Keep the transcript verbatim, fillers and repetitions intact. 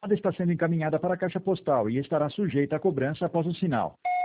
chamada está sendo encaminhada para a caixa postal e estará sujeita a cobrança após o sinal.